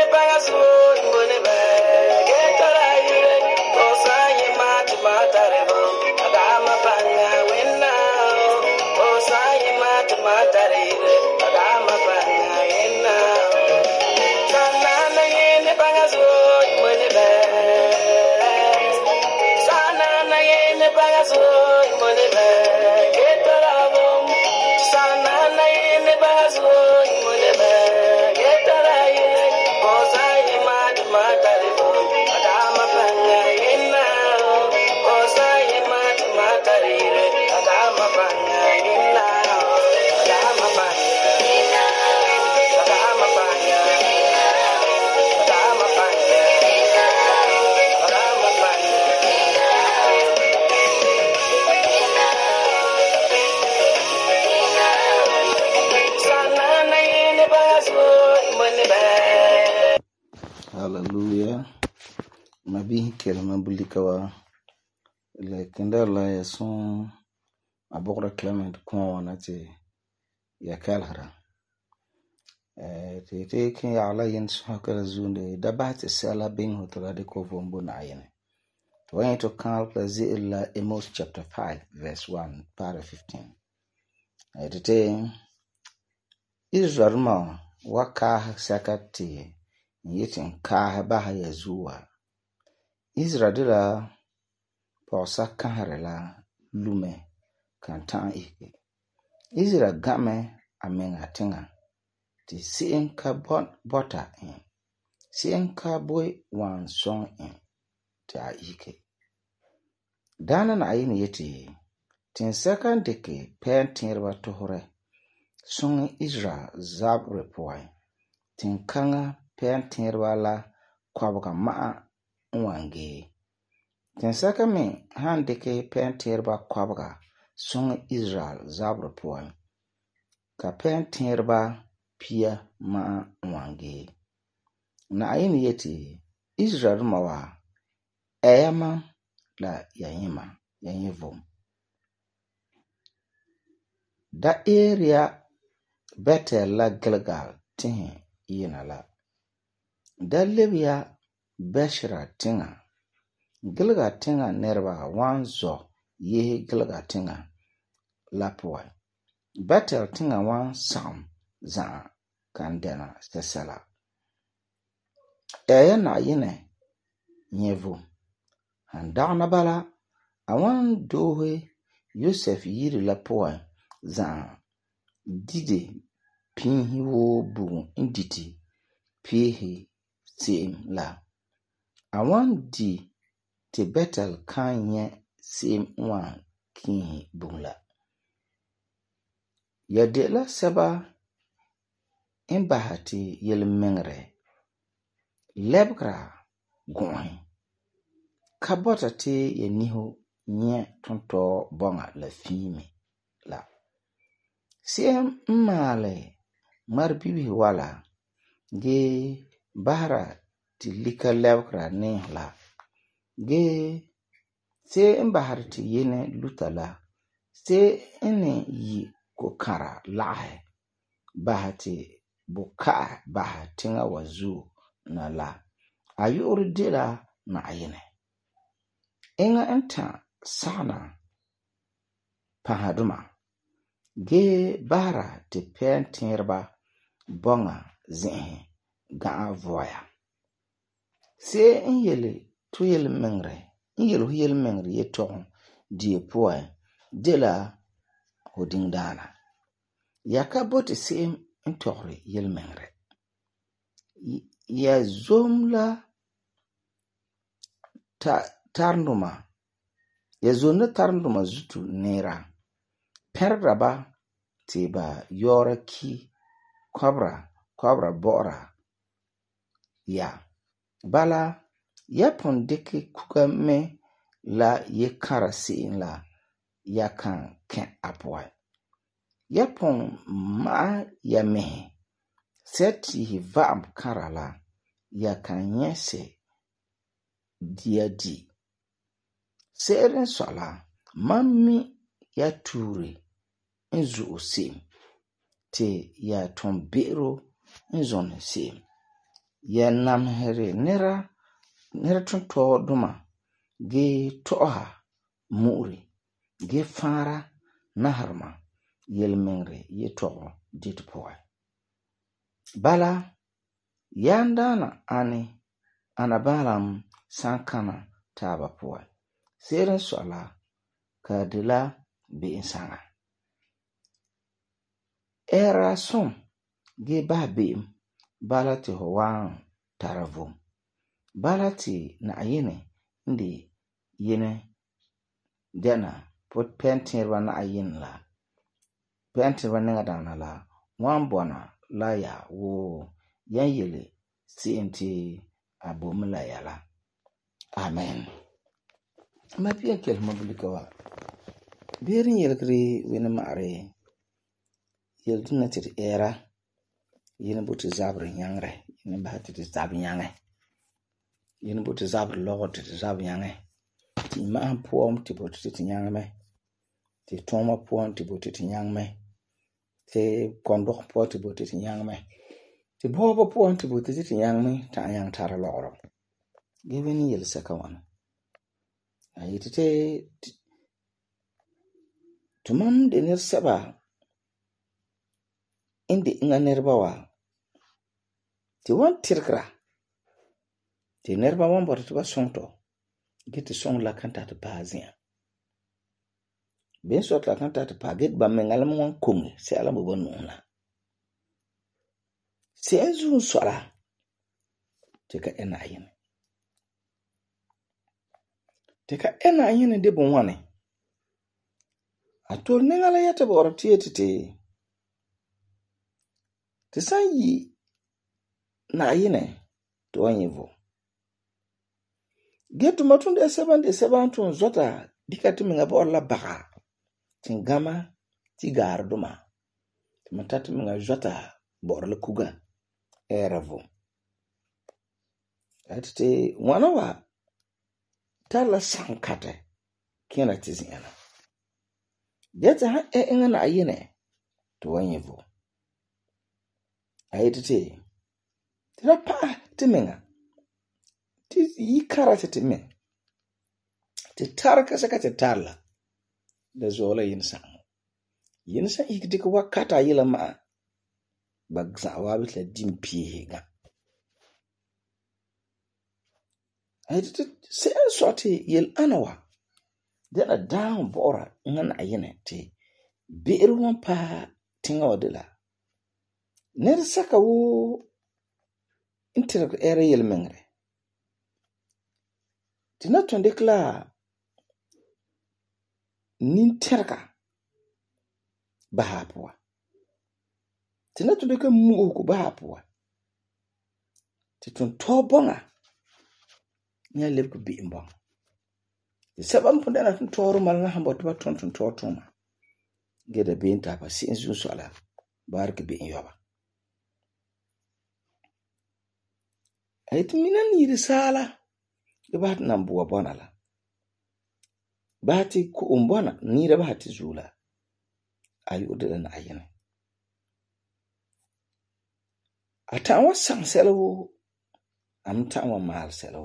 Hallelujah. Mabi kelma bulikawa le kendala ya son abokra Clement kwa wanati ya kalhara. Te ken ya ala yen swakara zunde dabati sala bin hotala de kovombo na ayene. When to count Zilla Amos chapter 5 verse 1 para 15. Te Israel ma waka sakati yitin ka baha ya zuwa. Israel Pausa kaharela lume kantan ike. Israel game amenga tinga. Ti sien ka bota in. Sien ka boy wan song in. Ti a ike. Dana na ayin yeti. Tin second deke pen tinreba tohore. Song Israel zab repoi. Tin kanga pen tinreba la kwabga maa wange. Tin saka mi han deke pen terba kwabga song Israel zabra poem. Ka pen terba pia ma wange. Na ayin yeti Israel mawa eyama la yanyima yanyivom. Da area Bethel la Gilgal tihin yina la. Da Libya Beshra tinga. Gilga tinga nerba wanzo ye gilga tinga lapoi. Bethel tinga wan sam za kandena sesela. Eya na yine nyevu. Handana bala awan dohe Yosef yiri lapoi za dide pinhi wo bugu inditi pihi sim la. Awan di te Bethel kanye sim wan kinhi bungla. Ya de la seba imbahati yel mengre. Lebgra goin. Kabota te ye niho nye tonto bonga la fimi la. Sim male marbibi wala ge bahra ti lika lebgra ne la. Ge se imbaharti yene lutala se ene yi kokara lahe bahati buka bahatinga wazu na la ayuri dila na ayene inga enta sana pahaduma ge bara te pentirba bonga zihi ga voya se inyele tuyel mengre inyele huyel mengre yeton die poe dila hoding dana yaka boti sim intori yel mengre ya zomla tarnuma ya zomla tarnuma zutu nera perraba tiba yora ki kwabra bora ya bala ya pondeke kuka me la ye karasi la ya kan ken apwa ya pon ma ya me seti hivam karala ya kan yese diadi seren sola mami ya turi inzu osim te ya tombero inzon sim ya nam here nera tonto duma ge toha muri ge fara naharma yelmengre ye togo dit poa bala yandana ana balam sankana taba poa seren sola ka dila bi insanga era som ge ba bim bala ti howan taravum bala ti na ayene ndi yene dena pot pentirwa na ayin la pentirwa ninga dana la wambona la ya wo yan yele CNT abomla yala amen ma piya kel mabulika wa birin yelkri wena mare yeldina ti era yene buti zabre nyangre yene bahati ti zabre nyange yene buti zabre logo ti zabre nyange ti ma puom ti buti ti nyangme ti toma puom ti buti ti nyangme ti kondo po ti buti ti nyangme ti bobo puom ti buti ti nyangme ta yang tara loro given yel sakawan ayitite tumam de ner saba indi inga nerbawa ti wan tirkra ti nerba wan bor ti ba sonto giti song la kanta ti bazia ben sot la kanta ti paget ba mengal mo kongi se ala mo bonuna se ezu sola ti ka enayin de bon wane atol nengala yata bor tietiti ti sanyi na ayine to anyivo getu matunde sebantun zota dikati minga bor la baka tingama tigarduma matatu minga zota bor la kuga eravo atite wana wa tala sankate kena tiziana geta ha enga na ayine to anyivo ayitite tira pa timinga ti yikara titime ti tarka saka ti tarla da zola yinsa ikiti ko wakata yila ma bagza wabit la dimpihe ga ayitite se sorti yel anawa dela down bora ngan ayine ti biru won pa tinga wadila ner saka wo intera era yel mengre tina tonde kla ninterka bahapwa tina tonde ka muku bahapwa titun tobonga nya lebku bi mbong sabam punda na tun toru mal na hambo to tun totuma geda binta pa sinzu sola barke bi yoba ayt minan yiri sala bat nan buwa bonala bati ku umbona ni da bati zula ayu da na ayina atan wasan selo am tan wa mal selo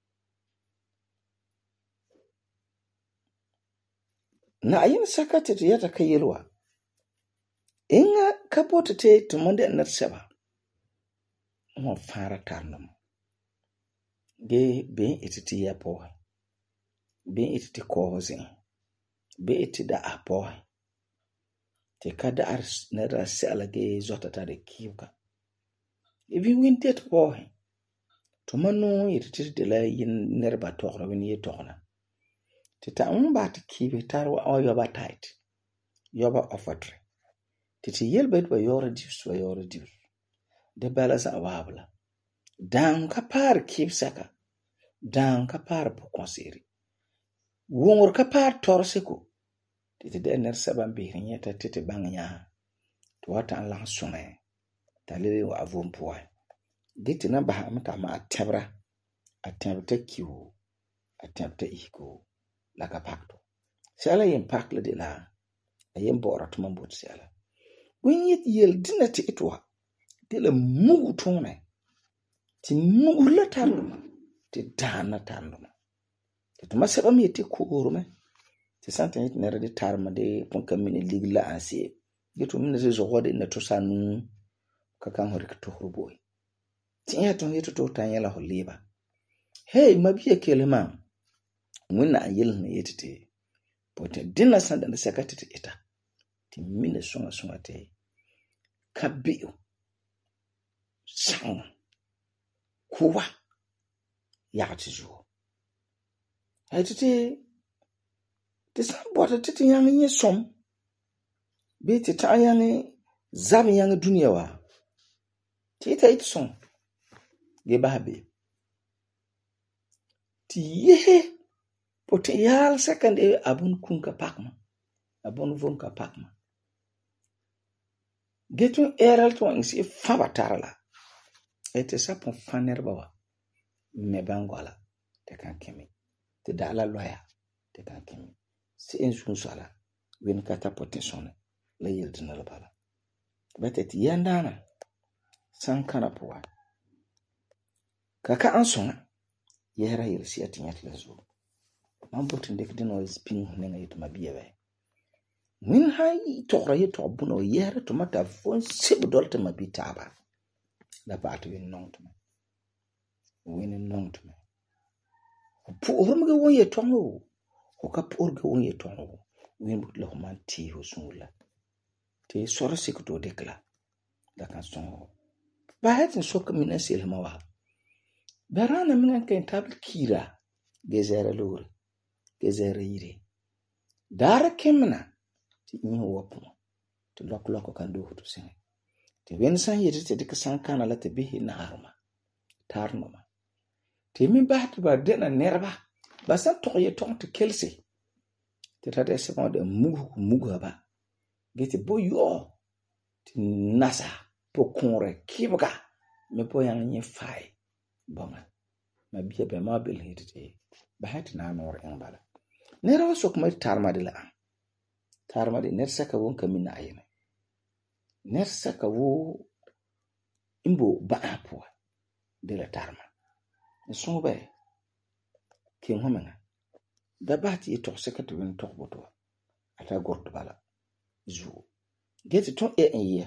na ayin sakati yata kayelwa inga kapota te tumonde na seba mo fara tarnum ge be ititi ya po be ititi kozi be itida apo te kada ars nera sala ge zota tare kiuka ibi wintet po to manu ititi de la yin nerba tokro wini tokna te ta ba ta kibe tarwa o yoba tight yoba ofatre titi yelbet ba yora dius de balasa awabla dan ka par kibsaka dan ka par po konseri wongor ka par torseko titi de ner saban be nyeta titi bangnya to wata Allah sunne talele wa avon poa giti na ba amta ma atebra kiwo atebta iko la ka pakto sala yin pakle de la ayen bora to mambot sala wen yet yel dinati itwa de la mugu tone ti nugla tarluma ti dana tarluma ti masaba mi ti kurume ti santa ni nera di tarma de pon kamini ligla ansi gitu min ze zogode na to sanu ka kan hor to hurboy ti ya ton yeto to tanyela holiba hey mabiye kelema wina ayel na yetete pote dinna sanda na sakati ita ti mine songa te kabio sang kuwa ya tizo ayete te sambota titi yang nye som be ti ta yang zam yang dunia wa ti ta it som ge babe ti ye potential second abun kunka pakma abun vonka pakma getun eral to insi fabatarala ete sapon faner bawa me bangola te kan kemi te dala loya te kan kemi si ensun sala wen kata potential la yildina la bala betet yandana sankana puwa kaka ansona yera yirsi atinyat lazo mambotin dek dino is ping nenga yituma biyewe min hay tokra yeto buno yera to mata fon sib dolte mabitaba la baatu win nongtuma pour me won ye tongo o ka pour ge won ye tongo win but lo man ti ho sunula te soro sikto dekla da kan songo ba hatin sok mina sel mawa barana min kan tabl kira gezera lore gezera yire dara kemna ti ni wopo to lok kan do to sin te wen san yete te dik san kana la te bihi na harma tarnoma te min baat ba dena nerba ba sa to ye ton te kelsi te tade se mo de mugu ba gete boyo ti nasa po konre kibga me po yang ni fai bonga ma biye be ma bel hitete ba hat na nor en bala nera sok mai tarma de la tarma de ner saka won kamina ayene ner saka wo imbo ba apo de la tarma so be kin homanga da bati to saka to won to boto ata gorto bala zu get to ye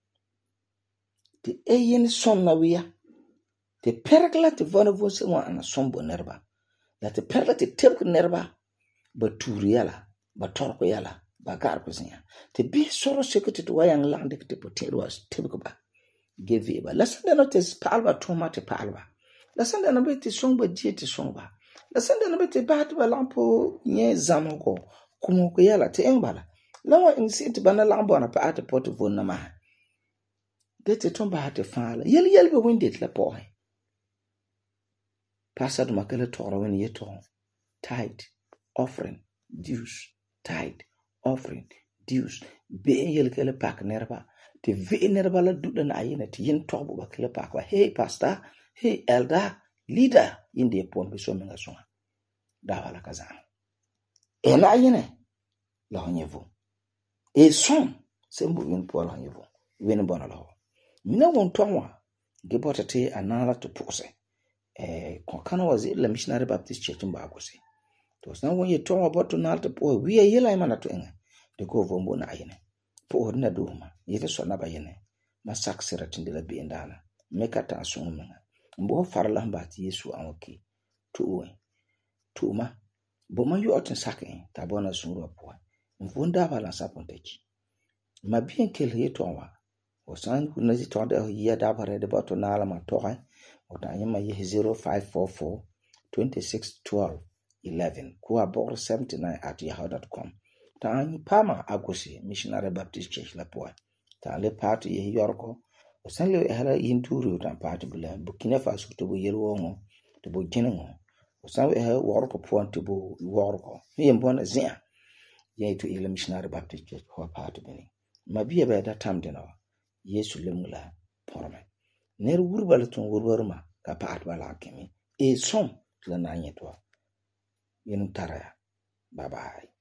te yen sonna wiya te pergla te vona vose wa ana sombo nerba la te pergla te tebk nerba ba turiyala ba torko yala ba garko sinya te bi soro sekete to wayang lande te potero as tebk ba give ba la sanda no te palba toma te palba la sanda no be te songba die te songba la sanda no be te bat ba lampo nye zamoko kumo ko yala te engbala la wa insit bana lambo na pa ate pot vonna ma dete tomba hate fala yel be windet la poe pasad makala toro wen yeton tithe offering dues tithe offering dues be yel kele pak nerba te ve nerba la dudan ayina te yen tobo ba kele pak wa hey pastor hey elder leader inde pon be so menga so da wala kazan e na ayine la onyevo e son sembu wen pola onyevo wen bona la mina won tonwa gebota te anala to pose kon kana wazi la missionary baptist church mbagose to san won ye tonwa boto nalta po wi yela mana to enga de ko vombo na ayine po na duma yete so na bayene ma saksira tindila be ndala mekata asunu mbo farla mbati yesu anwoki tuuma bo ma yo otin sakin ta bona sunu po mvunda bala sapontechi ma bien kel yetonwa osan kuna zitonda ya dabare de boto nala ma toha otanyama ye 0544 2612 11 kuwa bor 79@yahoo.com ta pama agosi missionary baptist church la poa ta le party ye yorko osan le hala yinturu ta party bula Burkina Faso to bo yelwongo to bo jinengo osan we worko point to bo worko ye mbona zia ye to ile missionary baptist church ho party bini mabiya ba da tamde no yesu lemula porme ner wurbal ton wurwarma ka paat bala kemi e som la nanye to yen taraya bye bye.